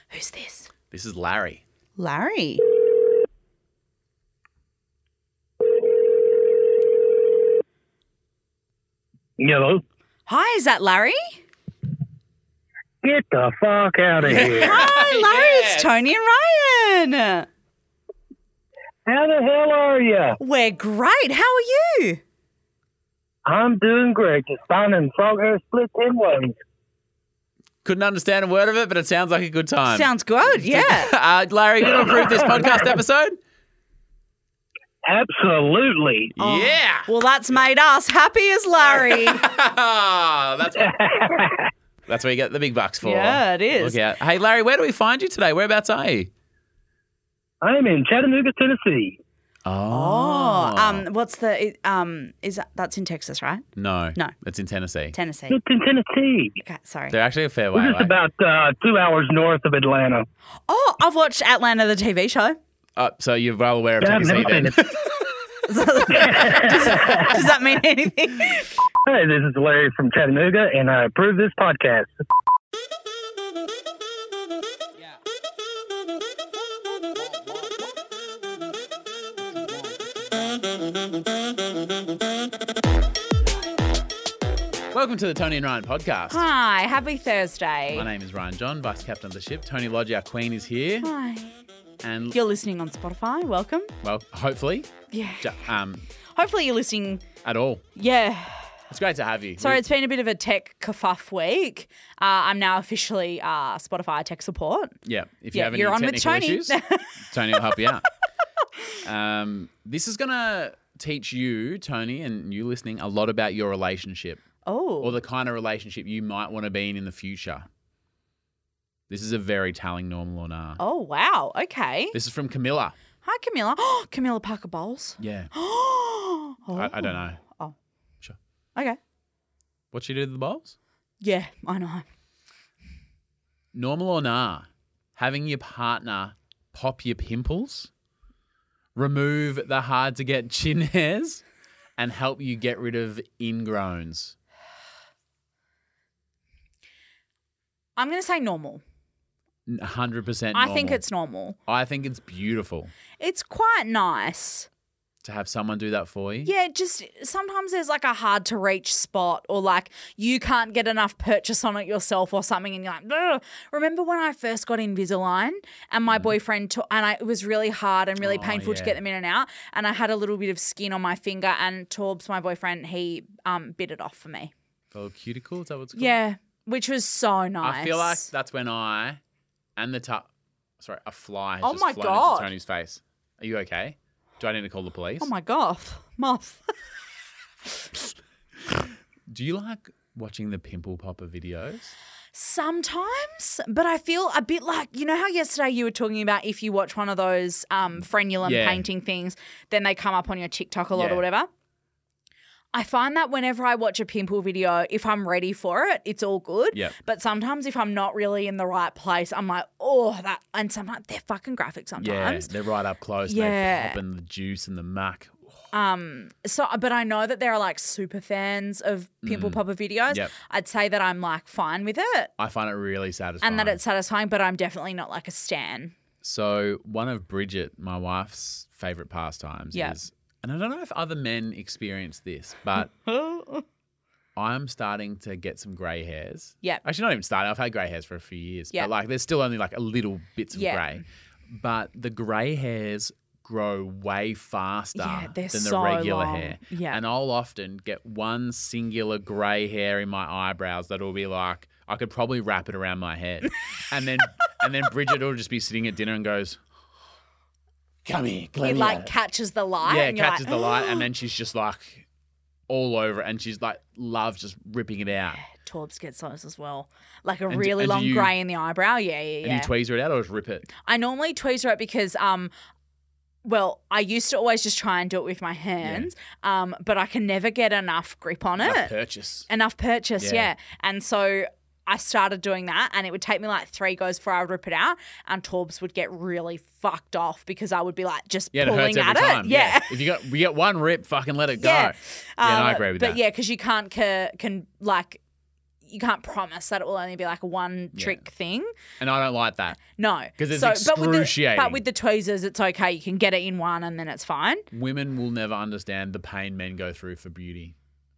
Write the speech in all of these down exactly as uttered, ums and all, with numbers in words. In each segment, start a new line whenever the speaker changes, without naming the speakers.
Who's this?
This is Larry.
Larry.
Hello.
Hi, is that Larry?
Get the fuck out of here.
Hi, Larry.
Yes.
It's Tony and Ryan.
How the hell are you?
We're great. How are you?
I'm doing great. Just finding frog-hair splits in ways.
Couldn't understand a word of it, but it sounds like a good time.
Sounds good, yeah.
uh, Larry, you going to approve this podcast episode?
Absolutely.
Yeah.
Well, that's made us happy as Larry.
that's what, that's where you get the big bucks for.
Yeah, it is.
Look out. Hey, Larry, where do we find you today? Whereabouts are you?
I'm in Chattanooga, Tennessee.
Oh, um, what's the um? Is that that's in Texas, right?
No.
No.
It's in Tennessee.
Tennessee.
It's in Tennessee.
Okay, sorry.
They're actually a fair way
We're just
away.
about uh, two hours north of Atlanta.
Oh, I've watched Atlanta, the T V show.
Uh, so you're well aware of
Yeah, I've
Tennessee
never
then.
seen it.
Does that mean anything?
Hey, this is Larry from Chattanooga, and I approve this podcast.
Welcome to the Tony and Ryan podcast.
Hi, happy Thursday.
My name is Ryan John, Vice Captain of the ship. Tony Lodge, our queen, is here.
Hi.
And,
You're listening on Spotify. Welcome.
well, hopefully,
Yeah.
ju- um,
Hopefully you're listening.
at all.
Yeah.
It's great to have you.
Sorry, it's been a bit of a tech kerfuff week. Uh, I'm now officially uh, Spotify tech support.
Yeah, if you
Yeah,
have any
you're on with
technical
Tony.
issues, Tony will help you out. Um, this is going to teach you, Tony, and you listening, a lot about your relationship
Oh.
or the kind of relationship you might want to be in in the future. This is a very telling normal or nah.
Oh, wow. Okay.
This is from Camilla.
Hi, Camilla. Oh, Camilla Parker Bowles.
Yeah,
Oh.
I, I don't know.
Oh.
Sure.
Okay.
What she do to the bowls?
Yeah, I know.
Normal or nah? Having your partner pop your pimples, remove the hard to get chin hairs, and help you get rid of ingrowns.
I'm going to say normal.
one hundred percent
I
normal.
think it's normal.
I think it's beautiful
It's quite nice.
to have someone do that for you.
Yeah, just sometimes there's like a hard to reach spot or like you can't get enough purchase on it yourself or something and you're like, ugh. Remember when I first got Invisalign and my boyfriend took, and I, it was really hard and really
Oh,
painful to
yeah.
get them in and out and I had a little bit of skin on my finger and Torbs, my boyfriend, he um bit it off for me.
Oh, cuticle, is that what it's called?
Yeah, which was so nice.
I feel like that's when I and the tu- sorry, a fly has
Oh
just
my
flown
God.
into Tony's face. Are you okay? Do I need to call the police?
Oh my God, moth.
Do you like watching the pimple popper videos?
Sometimes, but I feel a bit like, you know how yesterday you were talking about if you watch one of those um, frenulum
Yeah.
painting things, then they come up on your TikTok a lot
Yeah.
or whatever. I find that whenever I watch a pimple video, if I'm ready for it, it's all good.
Yep.
But sometimes if I'm not really in the right place, I'm like, oh, that. And sometimes they're fucking graphic
Yeah,
sometimes.
they're right up close.
Yeah.
Yeah. They're popping the juice and the muck.
Um. So, but I know that there are like super fans of pimple popper videos.
Mm. Yep.
I'd say that I'm like fine with it
I find it really satisfying.
and that it's satisfying, but I'm definitely not like a stan.
So one of Bridget, my wife's favourite pastimes
Yeah.
is, and I don't know if other men experience this, but I'm starting to get some grey hairs.
Yeah.
Actually, not even starting. I've had grey hairs for a few years.
Yeah.
But like, there's still only like a little bits of
Yeah.
grey. But the grey hairs grow way faster
Yeah, they're
than the
so
regular
long.
hair.
Yeah.
And I'll often get one singular grey hair in my eyebrows that'll be like, I could probably wrap it around my head. and then and then Bridget will just be sitting at dinner and goes, come here,
It
Glenn.
like catches the light.
Yeah,
and you're
catches
like,
the light, and then she's just like all over it, and she's like loves just ripping it out.
Torbs gets those as well. Like a
And do-
really
and do
long
you-
grey in the eyebrow. Yeah, yeah,
And
yeah.
you tweezer it out or just rip it?
I normally tweezer it because, um, well, I used to always just try and do it with my hands, um, but I can never get enough grip on
Like
it.
purchase.
Enough purchase, yeah.
Yeah.
And so I started doing that, and it would take me like three goes before I would rip it out, and Torbs would get really fucked off because I would be like just
Yeah, it
pulling
hurts every
at
time.
it. Yeah.
If you got we get one rip, fucking let it go.
Yeah.
Yeah, no, I
Um,
agree with
but
that.
yeah, because you can't ca- can like you can't promise that it will only be like a one trick thing.
And I don't like that.
No.
'Cause it's
But with, the,
excruciating.
but with the tweezers, it's okay. You can get it in one and then it's fine.
Women will never understand the pain men go through for beauty.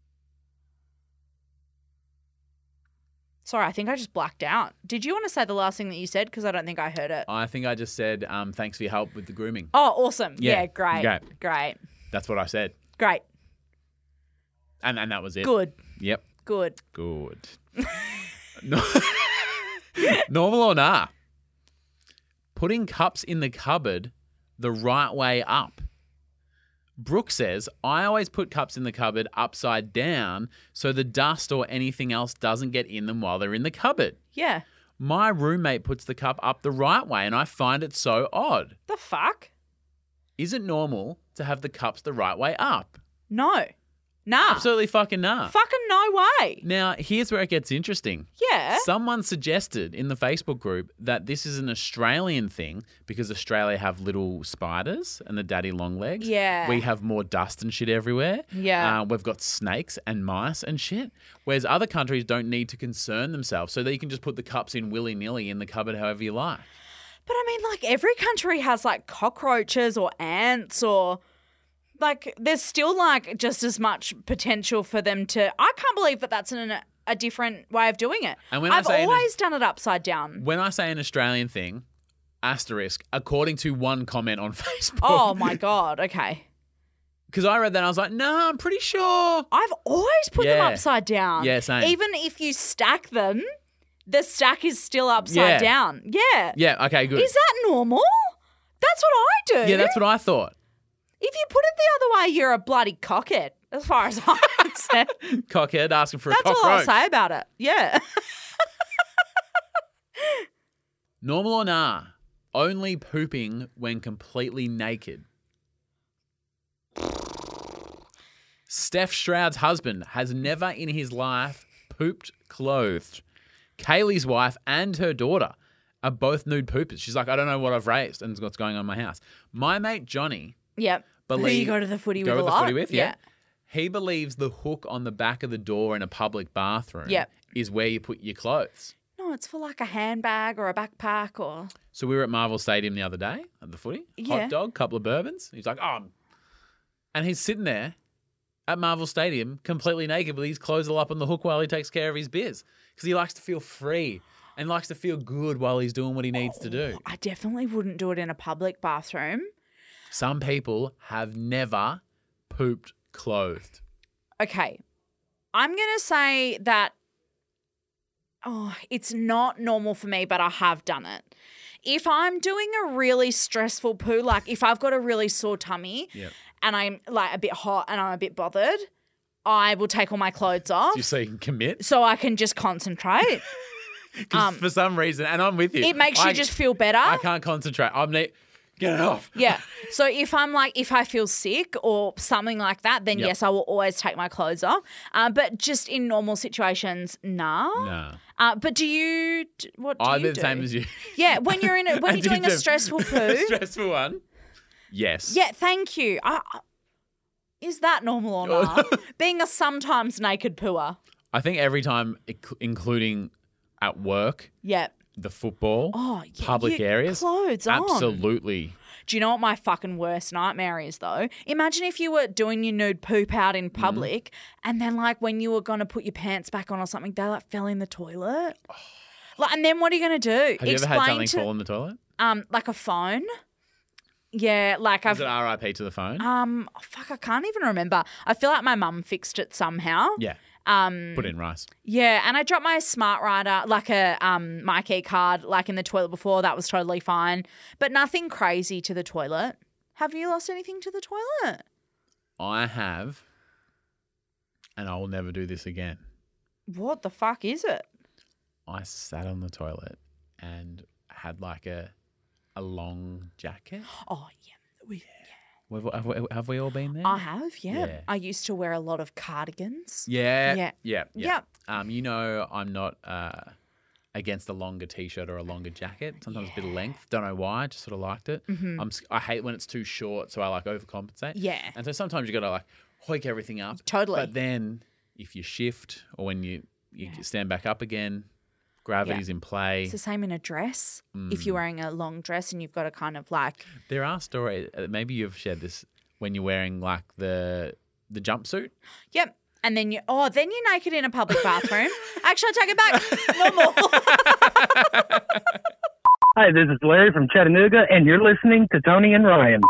Sorry, I think I just blacked out. Did you want to say the last thing that you said? Because I don't think I heard it.
I think I just said, um, thanks for your help with the grooming.
Oh, awesome.
Yeah,
Yeah, great.
great.
Great.
That's what I said.
Great.
And and that was it.
Good.
Yep.
Good.
Good. No- Normal or nah? Putting cups in the cupboard the right way up. Brooke says, I always put cups in the cupboard upside down so the dust or anything else doesn't get in them while they're in the cupboard.
Yeah.
My roommate puts the cup up the right way and I find it so odd.
The fuck?
Is it normal to have the cups the right way up?
No. Nah.
Absolutely fucking nah.
Fucking no way.
Now, here's where it gets interesting.
Yeah.
Someone suggested in the Facebook group that this is an Australian thing because Australia have little spiders and the daddy long legs.
Yeah.
We have more dust and shit everywhere.
Yeah.
Uh, we've got snakes and mice and shit. Whereas other countries don't need to concern themselves so that you can just put the cups in willy-nilly in the cupboard however you like.
But I mean, like, every country has, like, cockroaches or ants or, like, there's still, like, just as much potential for them to... I can't believe that that's an, a different way of doing it.
And when I
I've
say an-
always done it upside down.
When I say an Australian thing, asterisk, according to one comment on Facebook.
Oh, my God. Okay.
Because I read that and I was like, no, I'm pretty sure.
I've always put them
Yeah.
upside down.
Yeah, same.
Even if you stack them, the stack is still upside
Yeah.
down. Yeah.
Yeah, okay, good.
Is that normal? That's what I do.
Yeah, that's what I thought.
If you put it the other way, you're a bloody cockhead, as far as I'm concerned.
Cockhead asking for
That's
a cockroach.
all I'll say about it. Yeah.
Normal or nah? Only pooping when completely naked. Steph Stroud's husband has never in his life pooped clothed. Kaylee's wife and her daughter are both nude poopers. She's like, I don't know what I've raised and what's going on in my house. My mate Johnny,
Yep. Who
Believe-
you go to the footy
go
with
with
a
the
lot.
footy with, yeah. he believes the hook on the back of the door in a public bathroom
Yep.
is where you put your clothes.
No, it's for like a handbag or a backpack or...
So we were at Marvel Stadium the other day at the footy.
Yeah.
Hot dog, couple of bourbons. He's like, oh. I'm-" And he's sitting there at Marvel Stadium completely naked with his clothes all up on the hook while he takes care of his biz. Because he likes to feel free and likes to feel good while he's doing what he needs to do.
I definitely wouldn't do it in a public bathroom.
Some people have never pooped clothed.
Okay. I'm going to say that oh, it's not normal for me, but I have done it. If I'm doing a really stressful poo, like if I've got a really sore tummy
Yep.
and I'm like a bit hot and I'm a bit bothered, I will take all my clothes off
Just so you can commit.
so I can just concentrate.
'Cause
Um,
for some reason, and I'm with you.
It makes you
I-
just feel better.
I can't concentrate. I'm ne- Get it off.
Yeah. So if I'm like, if I feel sick or something like that, then
Yep.
yes, I will always take my clothes off. Uh, but just in normal situations, nah.
No.
Uh, but do you, d- what do
I
you
did
do?
the same as you.
Yeah, when you're in a, when
I
you're doing
did
a
the-
stressful poo.
Stressful one. Yes.
Yeah, thank you. I, I- is that normal or not? Being a sometimes naked pooer.
I think every time, inc- including at work,
Yeah.
the football,
Oh, yeah,
public
you-
areas,
clothes on.
absolutely.
Do you know what my fucking worst nightmare is though? Imagine if you were doing your nude poop out in
Mm-hmm.
public and then like when you were going to put your pants back on or something, they like fell in the toilet. Like, and then what are you going to do?
Have you ever had something fall in the toilet?
Um, like a phone. Yeah, like
Is
I've
it R I P to the phone?
um oh, fuck, I can't even remember. I feel like my mum fixed it somehow.
yeah.
Um
Put it in rice.
Yeah, and I dropped my smart rider, like a um my key card, like in the toilet before. That was totally fine, but nothing crazy to the toilet. Have you lost anything to the toilet?
I have, and I will never do this again.
What the fuck is it?
I sat on the toilet and had like a a long jacket.
Oh yeah, we,
Have, have, we- have we all been there?
I have. Yeah.
Yeah.
I used to wear a lot of cardigans.
Yeah.
Yeah.
Yeah. Yeah.
Yep.
Um, you know, I'm not uh, against a longer t-shirt or a longer jacket. Sometimes a bit of length. Don't know why. Just sort of liked it. I'm, s- I hate when it's too short, so I like overcompensate.
Yeah.
And so sometimes you got to like hoik everything up.
Totally.
But then if you shift or when you You stand back up again. Gravity's in play.
It's the same in a dress. If you're wearing a long dress and you've got to kind of like.
There are stories. uh, Maybe you've shared this when you're wearing like the the jumpsuit.
Yep. And then you, oh, then you're naked in a public bathroom. Actually, I take it back. Normal.
Hi, this is Larry from Chattanooga, and you're listening to Tony and Ryan.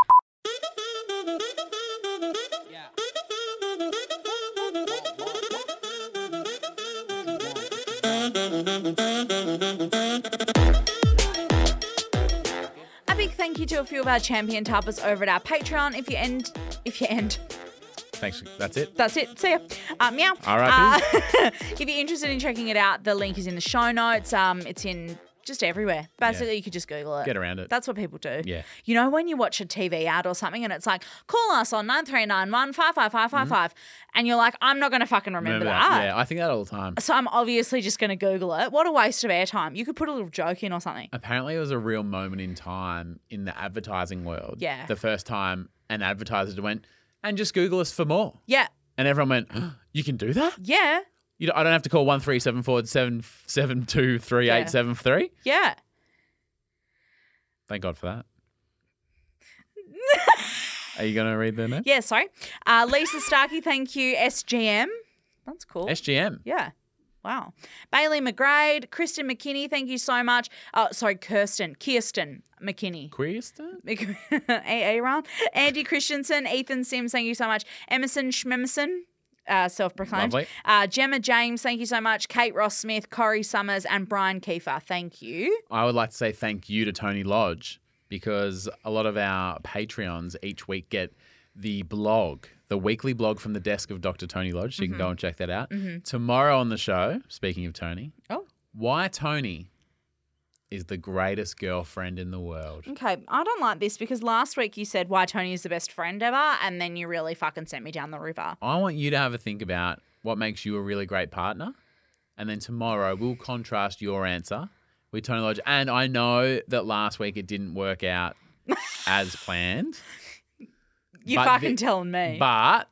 A big thank you to a few of our champion tappers over at our Patreon. If you end, if you end.
Thanks. That's it.
That's it. See ya. Um, meow.
All right.
Uh, if you're interested in checking it out, the link is in the show notes. Um, it's in just everywhere. Basically,
Yeah.
you could just Google it.
Get around it.
That's what people do.
Yeah.
You know when you watch a T V ad or something and it's like, call us on nine three nine one, five five five five five. And you're like, I'm not going to fucking remember,
Remember
that.
that? Yeah, I think that all the time.
So I'm obviously just going to Google it. What a waste of airtime. You could put a little joke in or something.
Apparently, it was a real moment in time in the advertising world.
Yeah.
The first time an advertiser went, and just Google us for more.
Yeah.
And everyone went, oh, you can do that?
Yeah.
You don't, I don't have to call one three seven four seven seven two three eight seven three?
Yeah.
Thank God for that. Are you going to read the next?
Yeah, sorry. Uh, Lisa Starkey, thank you. S G M. That's cool.
S G M.
Yeah. Wow. Bailey McGrade, Kristen McKinney, thank you so much. Oh, sorry, Kirsten. Kirsten McKinney.
Queerston?
Aaron. Andy Christensen, Ethan Sims, thank you so much. Emerson Schmemerson, uh, self-proclaimed.
Lovely.
Uh, Gemma James, thank you so much. Kate Ross Smith, Corey Summers, and Brian Kiefer, thank you.
I would like to say thank you to Tony Lodge because a lot of our Patreons each week get the blog, the weekly blog from the desk of Doctor Tony Lodge. So you can go and check that out.
Mm-hmm.
Tomorrow on the show, speaking of Tony,
Oh.
why Tony is the greatest girlfriend in the world.
Okay, I don't like this because last week you said why Tony is the best friend ever, and then you really fucking sent me down the river.
I want you to have a think about what makes you a really great partner. And then tomorrow we'll contrast your answer with Tony Lodge. And I know that last week it didn't work out as planned.
You
But
fucking
thi-
telling me.
But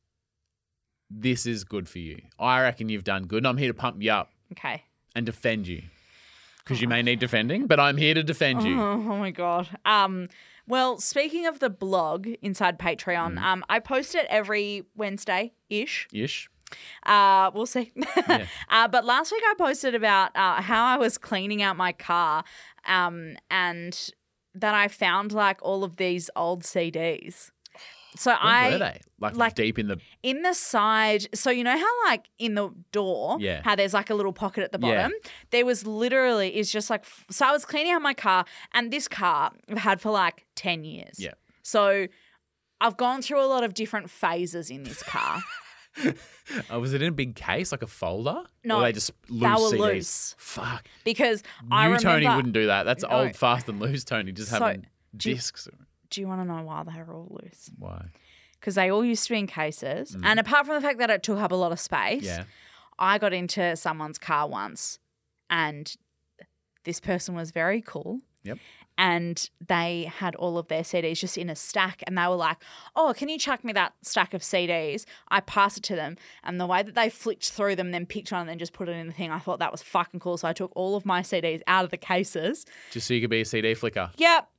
this is good for you. I reckon you've done good. And I'm here to pump you up
Okay.
and defend you. Because you may need defending, but I'm here to defend you.
Oh, oh my God. Um, well, speaking of the blog inside Patreon,
Mm.
um, I post it every Wednesday-ish.
Ish.
Uh, we'll see. uh, but last week I posted about uh, how I was cleaning out my car um, and that I found like all of these old C Ds. So
Where
I
were they? Like,
like-
deep in the...
in the side, so you know how like in the door,
Yeah.
how there's like a little pocket at the
Yeah.
bottom? There was literally, it's just like, so I was cleaning out my car and this car I've had for like ten years.
Yeah.
So I've gone through a lot of different phases in this car.
Oh, was it in a big case, like a folder?
No,
Or they just loose
they were
C Ds?
loose.
Fuck.
Because I
you,
remember,
Tony, wouldn't do that. That's
No.
old, fast and loose, Tony. Just
So,
having
do you-
discs.
do you want to know why they were all loose?
Why?
Because they all used to be in cases. And apart from the fact that it took up a lot of space,
Mm. Yeah.
I got into someone's car once and this person was very cool.
Yep.
And they had all of their C Ds just in a stack and they were like, oh, can you chuck me that stack of C Ds? I pass it to them. And the way that they flicked through them, then picked one and then just put it in the thing, I thought that was fucking cool. So I took all of my C Ds out of the cases.
Just so you could be a C D flicker.
Yep.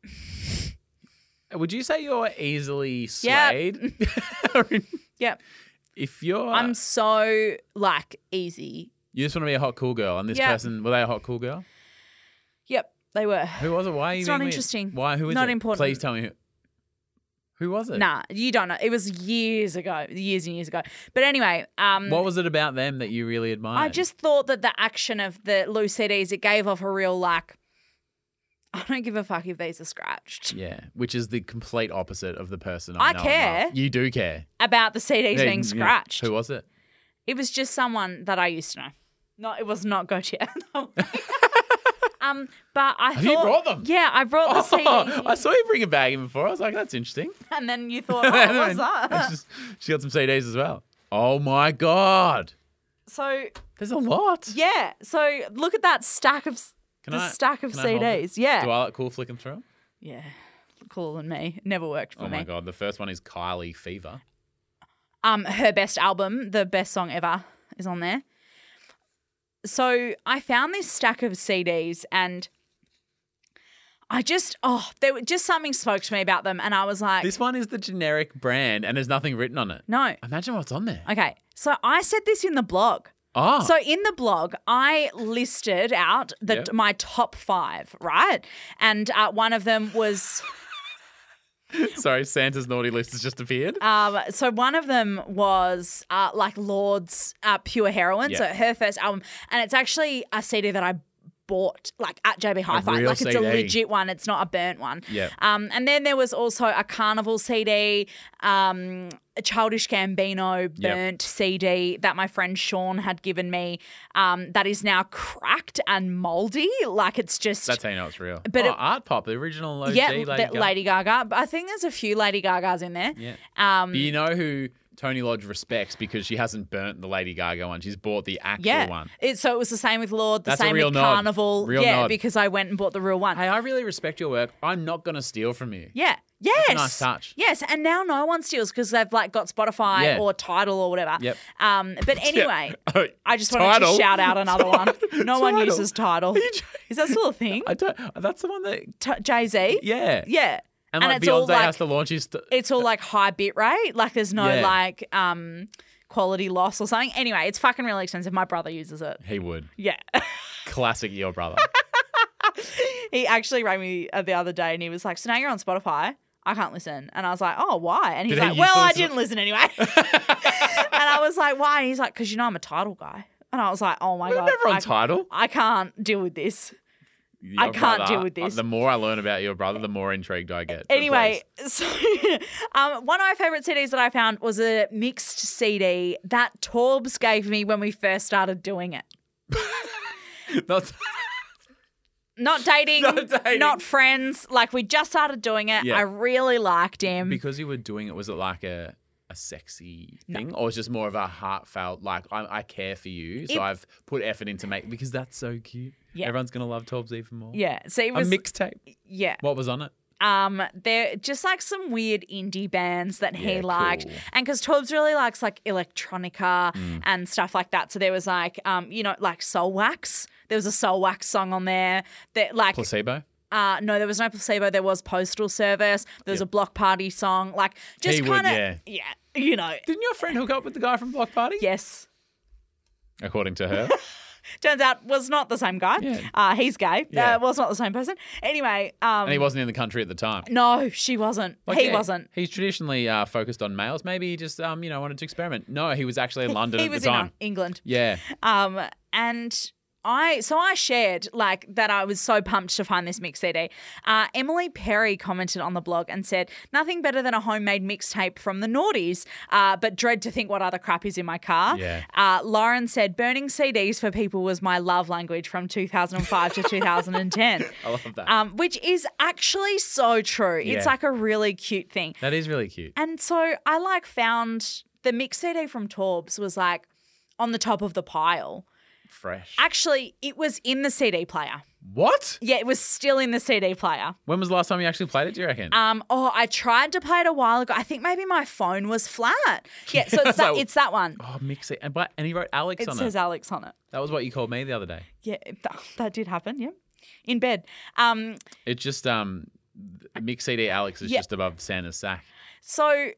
Would you say you're easily
Yep.
swayed?
Yep.
If you're...
I'm so like easy.
You just want to be a hot, cool girl. And this
Yep.
person, were they a hot, cool girl?
Yep, they were.
Who was it? Why are you
It's
being
not
weird?
interesting.
Why? Who is
Not
it?
important.
Please tell me who. Who was it?
Nah, you don't know. It was years ago, years and years ago. But anyway, um,
What was it about them that you really admired?
I just thought that the action of the loose C Ds, it gave off a real like, I don't give a fuck if these are scratched.
Yeah, which is the complete opposite of the person I,
I
know and
care.
love. You do care.
About the C Ds
Yeah,
being
yeah.
scratched.
Who was it?
It was just someone that I used to know. No, it was not Gautier. um, but I
Have
thought,
you brought them?
Yeah, I brought the C Ds.
Oh, I saw you bring a bag in before. I was like, that's interesting.
And then you thought, oh, what's that?
It's just- she got some C Ds as well. Oh my God.
So
There's a lot.
yeah, so look at that stack of
Can
the
I-
stack of
can I hold it?
C Ds. Yeah,
Do I look cool flicking through them?
yeah, cooler than me. Never worked for
Oh
me.
my God. The first one is Kylie Fever.
Um, her best album, the best song ever, is on there. so I found this stack of C Ds and I just, oh, there were just something spoke to me about them. And I was like,
This one is the generic brand and there's nothing written on it.
no.
Imagine what's on there.
Okay. So I said this in the blog.
Oh.
So in the blog, I listed out the
Yep.
my top five, right? And uh, one of them was,
Sorry, Santa's naughty list has just appeared.
um, so one of them was uh, like Lord's uh, Pure Heroine, so
Yeah.
her first album, and it's actually a C D that I bought like at J B Hi-Fi,
real
like it's
C
a
D.
legit one. It's not a burnt one.
Yep.
Um, and then there was also a Carnival C D, um, a Childish Gambino burnt C D that my friend Sean had given me. Um, that is now cracked and moldy. Like it's just
That's how you know it's real.
But
oh,
it-
Art Pop, the original O G
yeah,
Lady
the-
Gaga.
Lady Gaga. But I think there's a few Lady Gagas in there.
Yeah.
Um,
But you know who Tony Lodge respects because she hasn't burnt the Lady Gaga one. She's bought the actual
yeah.
one.
It, so it was the same with Lord, the
That's a
same
real
with
nod.
Carnival.
Real
yeah,
nod.
because I went and bought the real one.
Hey, I really respect your work. I'm not going to steal from you.
Yeah. Yes.
a nice touch.
Yes. And now no one steals because they've like got Spotify
Yeah.
or Tidal or whatever.
Yep.
Um, but anyway,
Oh,
I just wanted
Tidal?
to shout out another one. No one
Tidal.
uses Tidal.
Are you joking?
Is that still a thing?
I don't. That's the one that.
T- Jay-Z?
Yeah.
Yeah.
And, like
it's
Beyonce
all like
has to launch his. St-
it's all like high bit rate. Like there's no
Yeah.
like um quality loss or something. Anyway, it's fucking really expensive. My brother uses it.
he would.
Yeah.
Classic your brother.
He actually rang me uh, the other day and he was like, so now you're on Spotify. I can't listen. And I was like, oh, why? And he's
Did he
like,
used
well,
to
I
listen-
didn't listen anyway. And I was like, why? And he's like, because you know I'm a Tidal guy. And I was like, oh my
We're
God.
never on
I,
Tidal.
I can't deal with this.
Your
I can't
brother,
deal with this.
The more I learn about your brother, the more intrigued I get. But
Anyway,
please.
so um, one of my favourite C Ds that I found was a mixed C D that Torbs gave me when we first started doing it.
Not-
Not dating,
Not dating.
not friends. Like we just started doing it.
Yeah.
I really liked him.
because you were doing it, was it like a a sexy thing, or was it just more of a heartfelt, like I, I care for you, so
It-
I've put effort into make because that's so cute.
Yeah.
Everyone's gonna love Torbs even more.
Yeah. So it
A
was
mixtape.
yeah.
What was on it?
Um, they're just like some weird indie bands that he
Yeah,
liked,
cool.
and because Torbs really likes like electronica
Mm.
and stuff like that. So there was like, um, you know, like Soul Wax. There was a Soul Wax song on there that like,
Placebo.
uh, no, there was no Placebo. There was Postal Service. There was a Block Party song. Like just
He would,
kind of,
yeah.
yeah, you know,
Didn't your friend hook up with the guy from Block Party?
yes.
According to her.
Turns out was not the same guy.
Yeah.
Uh, he's gay.
Yeah.
Uh, was not the same person. Anyway, um,
And he wasn't in the country at the time.
no, she wasn't.
Like,
he
yeah,
wasn't.
He's traditionally uh, focused on males. Maybe he just, um, you know, wanted to experiment. No, he was actually in London
He
at
was
the
in
time.
uh, England.
Yeah.
Um, and I so I shared like that I was so pumped to find this mix C D. Uh, Emily Perry commented on the blog and said, nothing better than a homemade mixtape from the noughties, uh, but dread to think what other crap is in my car.
Yeah.
Uh, Lauren said, burning C Ds for people was my love language from two thousand five to two thousand ten.
I love that.
Um, which is actually so true. It's
Yeah.
like a really cute thing.
that is really cute.
And so I like found the mix C D from Torbs was like on the top of the pile.
Fresh.
Actually, it was in the C D player.
What?
Yeah, it was still in the C D player.
When was the last time you actually played it, do you reckon?
Um, oh, I tried to play it a while ago. I think maybe my phone was flat. Yeah, so it's that,
So-
it's that one.
oh, mix it. And, but, and he wrote Alex
It
on
says
it.
Alex on it.
That was what you called me the other day.
Yeah, that, that did happen. Yeah, in bed. Um,
It just, um, Mix C D Alex is
Yeah.
just above Santa's sack.
so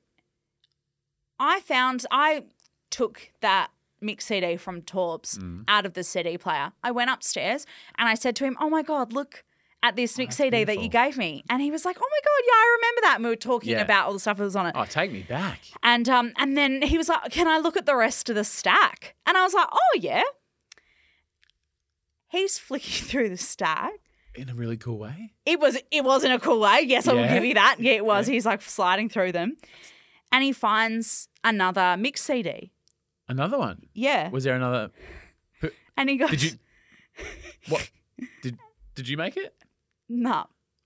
I found I took that mix C D from Torbs
Mm.
out of the C D player. I went upstairs and I said to him, "Oh my God, look at this mix
that's
C D that you
beautiful.
gave me." And he was like, "Oh my God, yeah, I remember that." And we were talking
Yeah.
about all the stuff that was on it.
Oh, take me back.
And um, and then he was like, "Can I look at the rest of the stack?" And I was like, "Oh yeah." He's flicking through the stack.
In a really cool way.
It was it was in a cool way. Yes, I will
Yeah?
give you that. Yeah, it was. He's like sliding through them, and he finds another mix C D.
Another one.
Yeah,
Was there another?
and he goes,
Did you? What? Did Did you make it?
"No."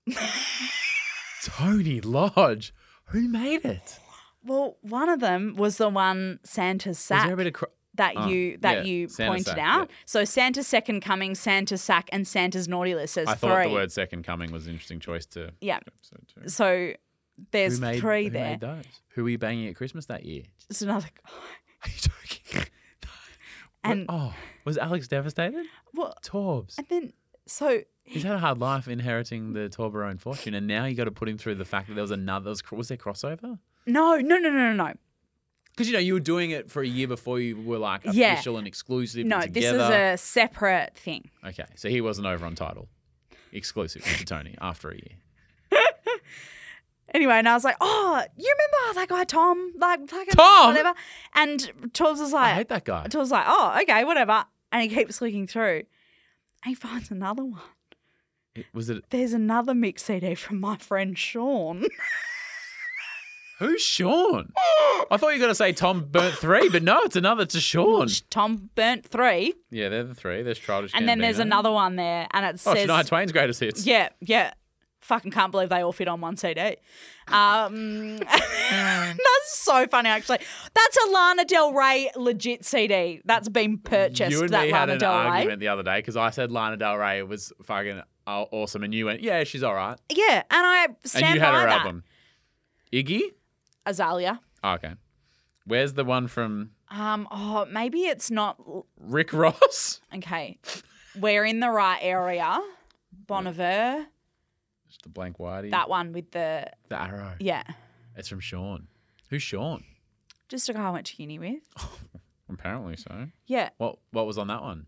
Tony Lodge. Who made it?
Well, one of them was the one Santa's
Was
sack
there a bit of? Cr-
that
Oh,
you that
yeah,
you
Santa's
pointed
sack,
out.
yeah.
So Santa's second coming, Santa's sack, and Santa's naughty list. There's
I
three.
thought the word second coming was an interesting choice to.
Yeah.
episode two.
So there's
Who made,
three
who
there.
made those? Who were you banging at Christmas that year?
It's another.
Are you joking?
And
Oh, was Alex devastated?
what?
Torbs.
And then so
He's had a hard life inheriting the Toblerone fortune, and now you got to put him through the fact that there was another. Was, was there crossover?
no, no, no, no, no, no.
Because you know you were doing it for a year before you were like
Yeah.
official and exclusive.
No,
and
this
together.
is a separate thing.
Okay, so he wasn't over on Tidal. Exclusive to Tony after a year.
Anyway, and I was like, oh, you remember that guy Tom? Like fucking
Tom?
whatever. And Torbs was
I
like,
hate that guy.
Torbs was like, oh, okay, whatever. And he keeps looking through. And he finds another one.
It- was it
There's another mix C D from my friend Sean.
who's Sean? I thought you were going to say Tom burnt three, but no, it's another. It's a Sean.
Tom burnt three.
Yeah, they're the three. There's Childish
And then there's
Gambino.
another one there. And it
Oh,
says,
Shania Twain's greatest hits.
yeah, yeah. Fucking can't believe they all fit on one C D. Um, that's so funny, actually. That's a Lana Del Rey legit C D. That's been purchased.
You and
that
me
Lana
had an
Del Rey.
argument the other day because I said Lana Del Rey was fucking uh, awesome, and you went, "Yeah, she's all right."
Yeah, and I stand
And you had
by
her
that.
album, Iggy.
Azalea.
Oh, okay, where's the one from
Um, oh, maybe it's not.
Rick Ross?
Okay, we're in the right area. Bon Iver.
Just the blank whitey.
That one with the
The arrow.
yeah,
It's from Sean. Who's Sean?
just a guy I went to uni with.
Apparently so.
Yeah,
What What was on that one?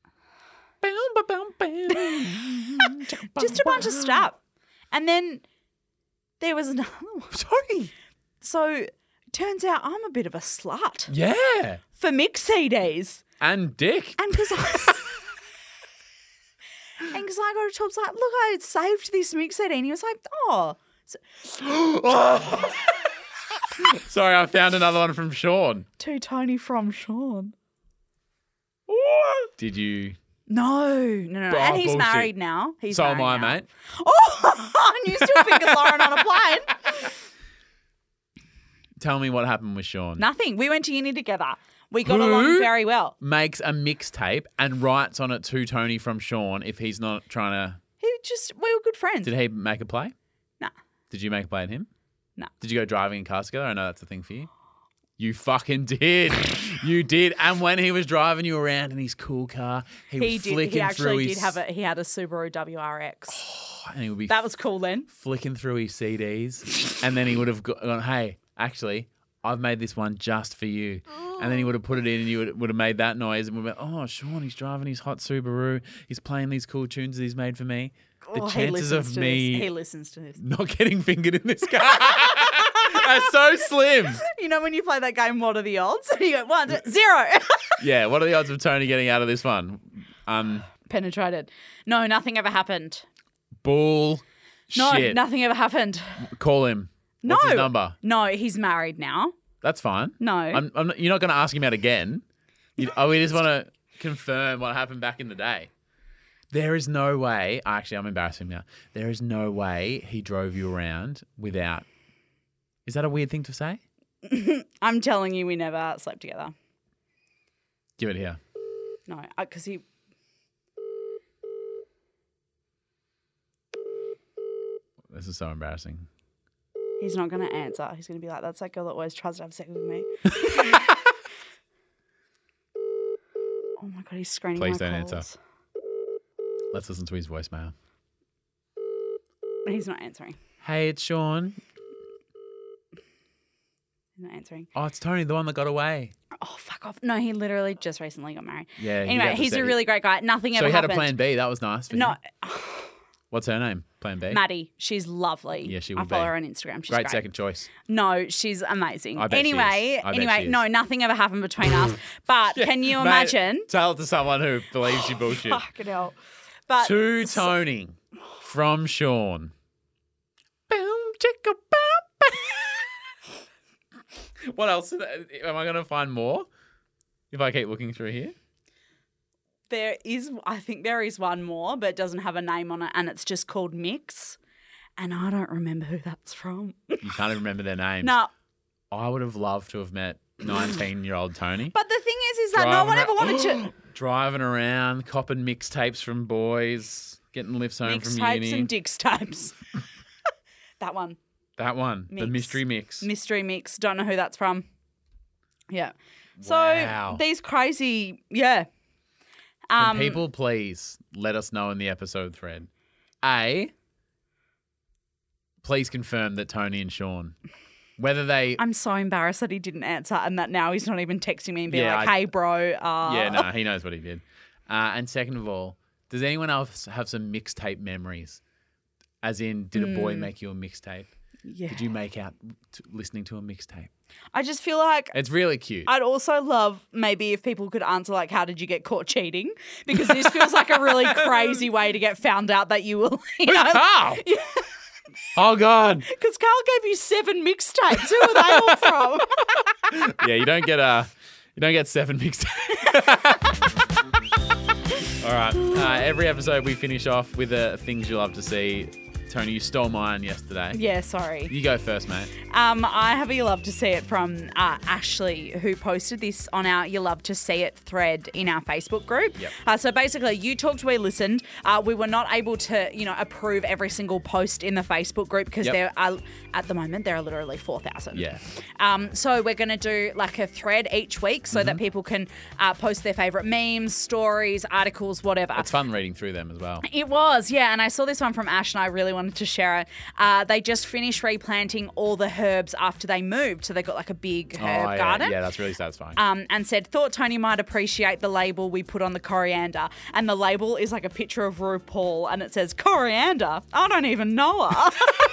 just a bunch of stuff. And then there was another one.
Sorry.
So it turns out I'm a bit of a slut
Yeah.
for mix C Ds.
And Dick.
And because I, and because I got a Torbs like, look, I saved this mix C D, and he was like, oh, so,
Sorry, I found another one from Sean.
too tiny from Sean.
Did you?
No, no, no, no.
Oh,
and he's
bullshit.
married now. He's
So am I,
married now.
mate.
Oh, and you still fingered Lauren on a plane?
Tell me what happened with Sean.
Nothing. We went to uni together. We got
Who?
along very well.
Makes a mixtape and writes on it to Tony from Sean if he's not trying to.
He just we were good friends.
Did he make a play?
Nah.
Did you make a play at him?
No.
Did you go driving in cars together? I know that's a thing for you. You fucking did. You did. And when he was driving you around in his cool car, he,
He
was
did.
flicking
He
through
actually
his.
did have a. He had a Subaru W R X.
And he would be
That was cool then.
flicking through his C Ds, and then he would have gone, "Hey, actually, I've made this one just for you." And then he would have put it in, and you would, would have made that noise, and we'd be like, "Oh, Sean, he's driving his hot Subaru. He's playing these cool tunes that he's made for me." The
Oh, he
chances
listens
of
to
me
this. He listens to this.
not getting fingered in this car are so slim.
You know when you play that game, what are the odds? You go one, two, zero.
Yeah, what are the odds of Tony getting out of this one? Um,
Penetrated. No, nothing ever happened.
bull.
No,
shit.
nothing ever happened.
Call him.
No.
What's his number?
No, he's married now.
That's fine.
No.
I'm, I'm not, you're not going to ask him out again. You, oh, we just want to confirm what happened back in the day. There is no way. Actually, I'm embarrassing now. There is no way he drove you around without. Is that a weird thing to say?
I'm telling you, we never slept together.
Give it here.
No, because he.
This is so embarrassing.
He's not going to answer. He's going to be like, that's that girl that always tries to have sex with me. Oh my God, he's screening
Please
my
don't
calls.
answer. Let's listen to his voicemail.
He's not answering.
Hey, it's Sean.
He's not answering.
Oh, it's Tony, the one that got away.
Oh, fuck off. No, he literally just recently got married.
Yeah. he
Anyway,
had to
he's
say-
a really great guy. Nothing
So
ever
he had
happened.
a plan B. That was nice for
No,
him. What's her name? Plan B?
Maddie. She's lovely.
Yeah, she
I
would
follow
be.
her on Instagram. She's
Great,
great.
second choice.
No, she's amazing.
I bet she is.
anyway,
I bet
anyway,
she is.
no, nothing ever happened between us. But can you
Mate,
imagine?
Tell it to someone who believes you bullshit.
Fucking hell. But
To Tony from Sean. Boom, chicka, boom, boom. What else? Am I going to find more if I keep looking through here?
there is, I think there is one more, but it doesn't have a name on it, and it's just called Mix. And I don't remember who that's from.
You can't even remember their names.
No.
I would have loved to have met nineteen-year-old Tony.
But the thing is, is that no
Driving
one ever
ar-
wanted to.
Driving around, copping mixtapes from boys, getting lifts home from
Mixtapes
uni.
and Dick's tapes. That one.
That one, the
Mix.
mystery mix.
Mystery Mix. Don't know who that's from. Yeah. So
Wow.
these crazy, yeah.
Can
Um,
people please let us know in the episode thread? A, please confirm that Tony and Sean, whether they...
I'm so embarrassed that he didn't answer and that now he's not even texting me and being
Yeah,
like,
I-
hey, bro. Uh,
Yeah, no, he knows what he did. Uh, and second of all, does anyone else have some mixtape memories? As in, did a boy
Mm.
make you a mixtape?
Yeah.
Did you make out t- listening to a mixtape?
I just feel like
It's really cute.
I'd also love maybe if people could answer like, how did you get caught cheating? Because this feels like a really crazy way to get found out that you were, you
Who's
know,
Carl?
Yeah.
Oh, God.
Because Carl gave you seven mixtapes. Who are they all from?
Yeah, you don't get a, you don't get seven mixtapes. All right. Uh, every episode we finish off with the things you love to see. Tony, you stole mine yesterday.
Yeah, sorry.
You go first, mate.
Um, I have a You Love to See It from uh, Ashley, who posted this on our You Love to See It thread in our Facebook group.
Yep.
Uh, so basically, you talked, we listened. Uh, we were not able to, you know, approve every single post in the Facebook group because
Yep.
there are, at the moment, there are literally four thousand.
Yeah.
Um, so we're going to do like a thread each week so
Mm-hmm.
that people can uh, post their favourite memes, stories, articles, whatever.
It's fun reading through them as well.
It was, yeah. And I saw this one from Ash and I really wanted to share it. Uh, they just finished replanting all the herbs after they moved. So they got like a big herb
oh, yeah.
garden.
Yeah, that's really satisfying.
Um, and said, thought Tony might appreciate the label we put on the coriander. And the label is like a picture of RuPaul and it says, coriander? I don't even know her.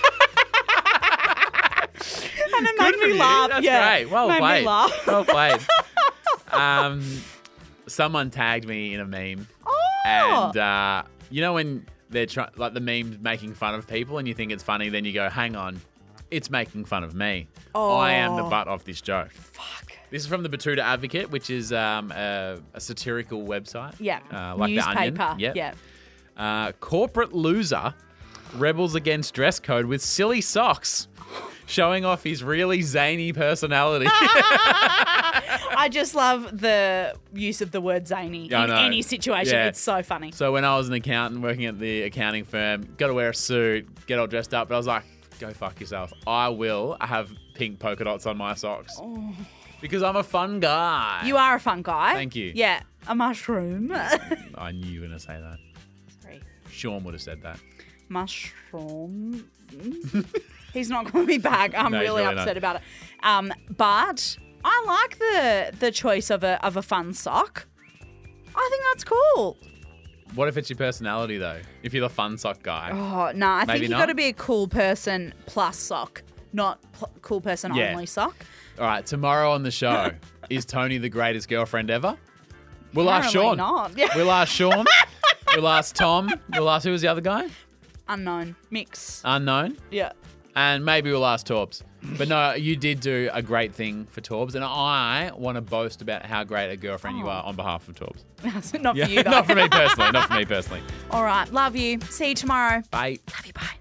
And it
Good
made
for
me
you.
laugh.
That's
yeah.
great. Well
made
played.
Me laugh.
Well played. um, someone tagged me in a meme.
Oh.
And uh, you know when they're trying, like the meme's making fun of people and you think it's funny, then you go, hang on, it's making fun of me. I am the
Oh.
butt of this joke.
Fuck.
This is from the Batuta Advocate, which is um, a, a satirical website.
Yeah.
Uh, like
Newspaper.
the Onion. Yep.
Yeah.
Uh, corporate loser rebels against dress code with silly socks, showing off his really zany personality.
I just love the use of the word zany
Yeah, I
in
know.
any situation.
Yeah.
It's so funny.
So when I was an accountant working at the accounting firm, got to wear a suit, get all dressed up. But I was like, go fuck yourself. I will have pink polka dots on my socks. Because I'm a fun guy.
You are a fun guy.
Thank you.
Yeah. A mushroom.
I knew you were going to say that.
Sorry.
Sean would have said that.
Mushroom. He's not calling me back. I'm
No, he's
really
really
upset
not.
about it. Um, but I like the the choice of a of a fun sock. I think that's cool.
What if it's your personality, though? If you're the fun sock guy.
Oh, no, I
Maybe
think you
not.
got to be a cool person plus sock, not pl- cool person
Yeah.
only sock.
All right, tomorrow on the show, is Tony the greatest girlfriend ever? We'll ask
Apparently
Sean.
not. Yeah.
We'll ask Sean. We'll ask Tom. We'll ask, who was the other guy?
Unknown. Mix.
Unknown.
Yeah.
And maybe we'll ask Torbs. But no, you did do a great thing for Torbs, and I want to boast about how great a girlfriend you
Oh.
are on behalf of Torbs.
Not
Yeah,
for you, though.
not for me personally. Not for me personally.
All right. Love you. See you tomorrow.
Bye.
Love you. Bye.